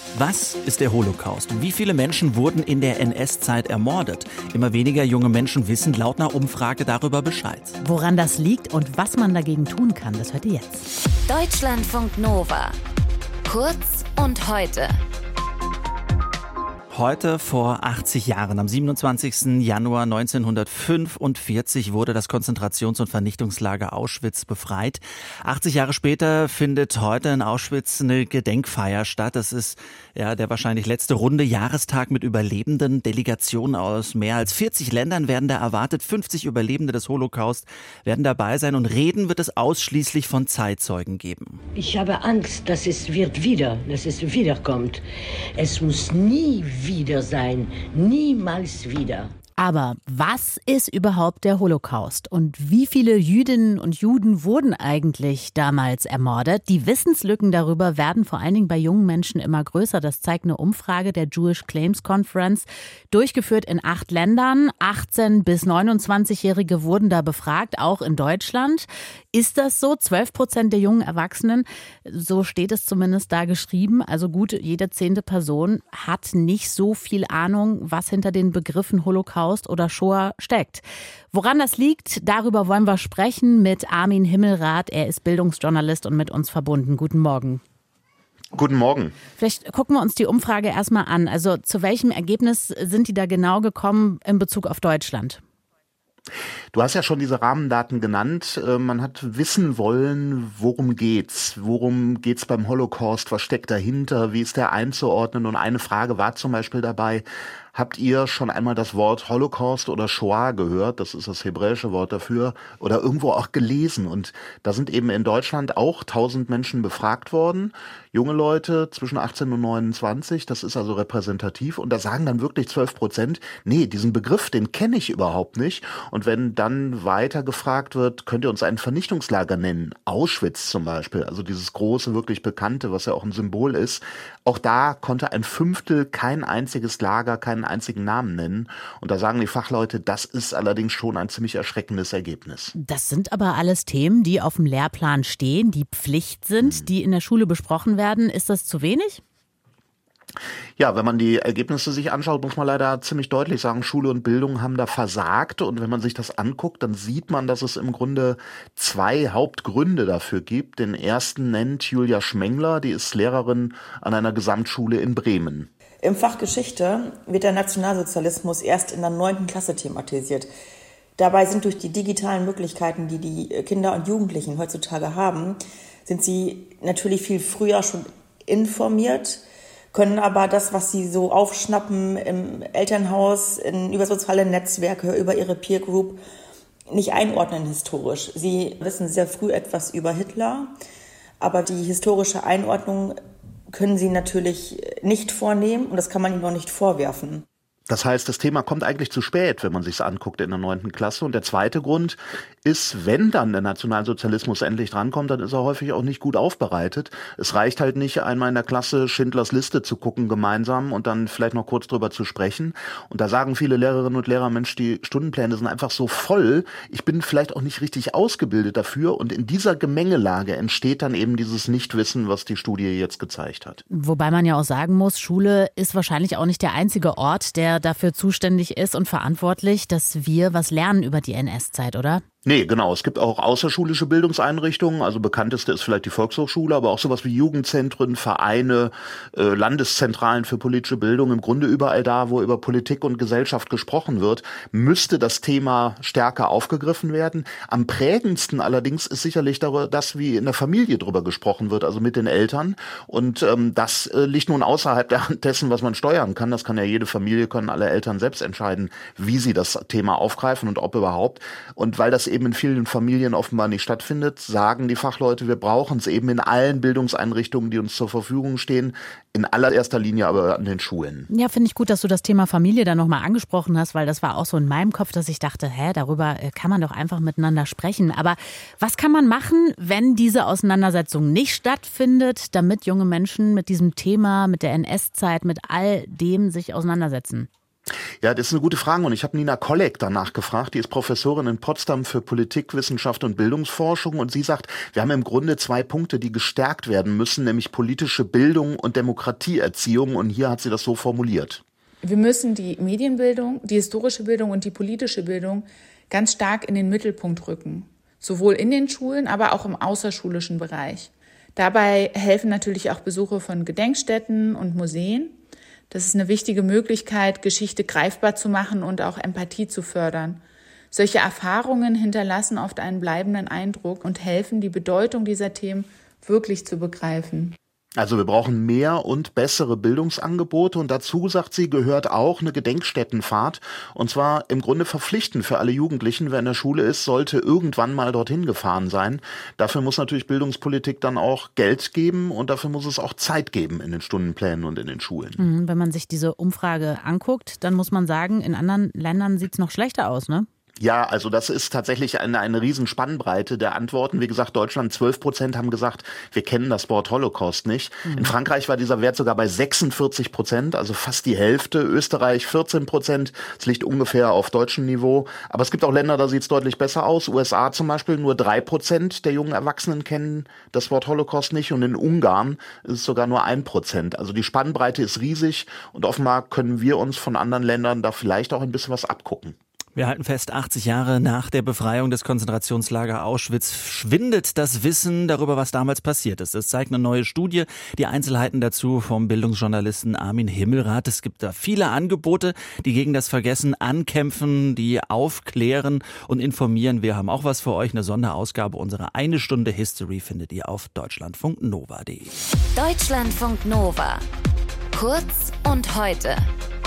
Was ist der Holocaust und wie viele Menschen wurden in der NS-Zeit ermordet? Immer weniger junge Menschen wissen laut einer Umfrage darüber Bescheid. Woran das liegt und was man dagegen tun kann, das hört ihr jetzt. Deutschlandfunk Nova. Kurz und heute. Heute vor 80 Jahren, am 27. Januar 1945, wurde das Konzentrations- und Vernichtungslager Auschwitz befreit. 80 Jahre später findet heute in Auschwitz eine Gedenkfeier statt. Das ist der wahrscheinlich letzte runde Jahrestag mit Überlebenden. Delegationen aus mehr als 40 Ländern werden da erwartet. 50 Überlebende des Holocaust werden dabei sein und reden wird es ausschließlich von Zeitzeugen geben. Ich habe Angst, dass es wiederkommt. Es muss nie wieder sein, niemals wieder. Aber was ist überhaupt der Holocaust und wie viele Jüdinnen und Juden wurden eigentlich damals ermordet? Die Wissenslücken darüber werden vor allen Dingen bei jungen Menschen immer größer. Das zeigt eine Umfrage der Jewish Claims Conference, durchgeführt in 8 Ländern. 18- bis 29-Jährige wurden da befragt, auch in Deutschland. Ist das so? 12% der jungen Erwachsenen, so steht es zumindest da geschrieben. Also gut, jede 10. Person hat nicht so viel Ahnung, was hinter den Begriffen Holocaust oder Shoah steckt. Woran das liegt, darüber wollen wir sprechen mit Armin Himmelrath. Er ist Bildungsjournalist und mit uns verbunden. Guten Morgen. Guten Morgen. Vielleicht gucken wir uns die Umfrage erstmal an. Also zu welchem Ergebnis sind die da genau gekommen in Bezug auf Deutschland? Du hast ja schon diese Rahmendaten genannt. Man hat wissen wollen, worum geht's? Worum geht's beim Holocaust? Was steckt dahinter? Wie ist der einzuordnen? Und eine Frage war zum Beispiel dabei: Habt ihr schon einmal das Wort Holocaust oder Shoah gehört? Das ist das hebräische Wort dafür. Oder irgendwo auch gelesen. Und da sind eben in Deutschland auch 1000 Menschen befragt worden. Junge Leute zwischen 18 und 29. Das ist also repräsentativ. Und da sagen dann wirklich 12%, nee, diesen Begriff, den kenne ich überhaupt nicht. Und wenn dann weiter gefragt wird, könnt ihr uns ein Vernichtungslager nennen? Auschwitz zum Beispiel. Also dieses große, wirklich bekannte, was ja auch ein Symbol ist. Auch da konnte ein Fünftel kein einziges Lager, keinen einzigen Namen nennen. Und da sagen die Fachleute, das ist allerdings schon ein ziemlich erschreckendes Ergebnis. Das sind aber alles Themen, die auf dem Lehrplan stehen, die Pflicht sind, die in der Schule besprochen werden. Ist das zu wenig? Ja, wenn man die Ergebnisse sich anschaut, muss man leider ziemlich deutlich sagen, Schule und Bildung haben da versagt. Und wenn man sich das anguckt, dann sieht man, dass es im Grunde 2 Hauptgründe dafür gibt. Den ersten nennt Julia Schmengler, die ist Lehrerin an einer Gesamtschule in Bremen. Im Fach Geschichte wird der Nationalsozialismus erst in der 9. Klasse thematisiert. Dabei sind durch die digitalen Möglichkeiten, die die Kinder und Jugendlichen heutzutage haben, sind sie natürlich viel früher schon informiert, können aber das, was sie so aufschnappen im Elternhaus, über soziale Netzwerke, über ihre Peer Group, nicht einordnen historisch. Sie wissen sehr früh etwas über Hitler, aber die historische Einordnung können sie natürlich nicht vornehmen und das kann man ihnen auch nicht vorwerfen. Das heißt, das Thema kommt eigentlich zu spät, wenn man sich es anguckt in der 9. Klasse. Und der zweite Grund ist, wenn dann der Nationalsozialismus endlich drankommt, dann ist er häufig auch nicht gut aufbereitet. Es reicht halt nicht, einmal in der Klasse Schindlers Liste zu gucken gemeinsam und dann vielleicht noch kurz drüber zu sprechen. Und da sagen viele Lehrerinnen und Lehrer, Mensch, die Stundenpläne sind einfach so voll. Ich bin vielleicht auch nicht richtig ausgebildet dafür. Und in dieser Gemengelage entsteht dann eben dieses Nichtwissen, was die Studie jetzt gezeigt hat. Wobei man ja auch sagen muss, Schule ist wahrscheinlich auch nicht der einzige Ort, der dafür zuständig ist und verantwortlich, dass wir was lernen über die NS-Zeit, oder? Nee, genau. Es gibt auch außerschulische Bildungseinrichtungen. Also bekannteste ist vielleicht die Volkshochschule, aber auch sowas wie Jugendzentren, Vereine, Landeszentralen für politische Bildung. Im Grunde überall da, wo über Politik und Gesellschaft gesprochen wird, müsste das Thema stärker aufgegriffen werden. Am prägendsten allerdings ist sicherlich das, wie in der Familie drüber gesprochen wird, also mit den Eltern. Und das liegt nun außerhalb dessen, was man steuern kann. Das kann ja jede Familie, können alle Eltern selbst entscheiden, wie sie das Thema aufgreifen und ob überhaupt. Und weil das eben in vielen Familien offenbar nicht stattfindet, sagen die Fachleute, wir brauchen es eben in allen Bildungseinrichtungen, die uns zur Verfügung stehen, in allererster Linie aber an den Schulen. Ja, finde ich gut, dass du das Thema Familie da nochmal angesprochen hast, weil das war auch so in meinem Kopf, dass ich dachte, darüber kann man doch einfach miteinander sprechen. Aber was kann man machen, wenn diese Auseinandersetzung nicht stattfindet, damit junge Menschen mit diesem Thema, mit der NS-Zeit, mit all dem sich auseinandersetzen? Ja, das ist eine gute Frage und ich habe Nina Kolleg danach gefragt. Die ist Professorin in Potsdam für Politikwissenschaft und Bildungsforschung und sie sagt, wir haben im Grunde 2 Punkte, die gestärkt werden müssen, nämlich politische Bildung und Demokratieerziehung und hier hat sie das so formuliert. Wir müssen die Medienbildung, die historische Bildung und die politische Bildung ganz stark in den Mittelpunkt rücken. Sowohl in den Schulen, aber auch im außerschulischen Bereich. Dabei helfen natürlich auch Besuche von Gedenkstätten und Museen. Das ist eine wichtige Möglichkeit, Geschichte greifbar zu machen und auch Empathie zu fördern. Solche Erfahrungen hinterlassen oft einen bleibenden Eindruck und helfen, die Bedeutung dieser Themen wirklich zu begreifen. Also wir brauchen mehr und bessere Bildungsangebote und dazu, sagt sie, gehört auch eine Gedenkstättenfahrt und zwar im Grunde verpflichtend für alle Jugendlichen. Wer in der Schule ist, sollte irgendwann mal dorthin gefahren sein. Dafür muss natürlich Bildungspolitik dann auch Geld geben und dafür muss es auch Zeit geben in den Stundenplänen und in den Schulen. Wenn man sich diese Umfrage anguckt, dann muss man sagen, in anderen Ländern sieht es noch schlechter aus, ne? Ja, also das ist tatsächlich eine riesen Spannbreite der Antworten. Wie gesagt, Deutschland 12% haben gesagt, wir kennen das Wort Holocaust nicht. In Frankreich war dieser Wert sogar bei 46%, also fast die Hälfte. Österreich 14%, das liegt ungefähr auf deutschem Niveau. Aber es gibt auch Länder, da sieht es deutlich besser aus. USA zum Beispiel, nur 3% der jungen Erwachsenen kennen das Wort Holocaust nicht. Und in Ungarn ist es sogar nur 1%. Also die Spannbreite ist riesig und offenbar können wir uns von anderen Ländern da vielleicht auch ein bisschen was abgucken. Wir halten fest, 80 Jahre nach der Befreiung des Konzentrationslager Auschwitz schwindet das Wissen darüber, was damals passiert ist. Das zeigt eine neue Studie. Die Einzelheiten dazu vom Bildungsjournalisten Armin Himmelrath. Es gibt da viele Angebote, die gegen das Vergessen ankämpfen, die aufklären und informieren. Wir haben auch was für euch. Eine Sonderausgabe unserer 1 Stunde History findet ihr auf deutschlandfunknova.de. Deutschlandfunk Nova. Kurz und heute.